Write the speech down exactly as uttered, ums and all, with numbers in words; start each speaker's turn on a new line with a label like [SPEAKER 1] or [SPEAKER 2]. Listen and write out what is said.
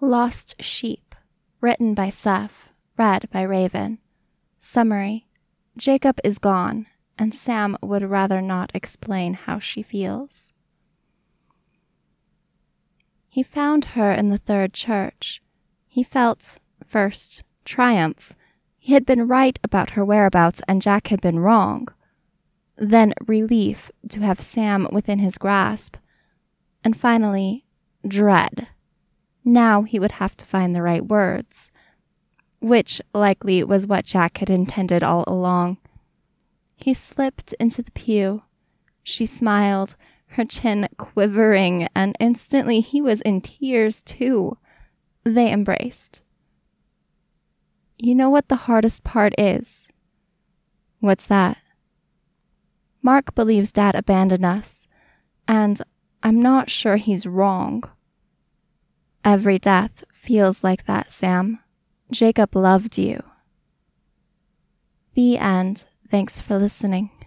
[SPEAKER 1] Lost Sheep, written by Seth, read by Raven. Summary: Jacob is gone, and Sam would rather not explain how she feels. He found her in the third church. He felt, first, triumph. He had been right about her whereabouts, and Jack had been wrong. Then relief to have Sam within his grasp. And finally, dread. Now he would have to find the right words, which likely was what Jack had intended all along. He slipped into the pew. She smiled, her chin quivering, and instantly he was in tears too. They embraced. You know what the hardest part is? What's that? Mark believes Dad abandoned us, and I'm not sure he's wrong. Every death feels like that, Sam. Jacob loved you. The end. Thanks for listening.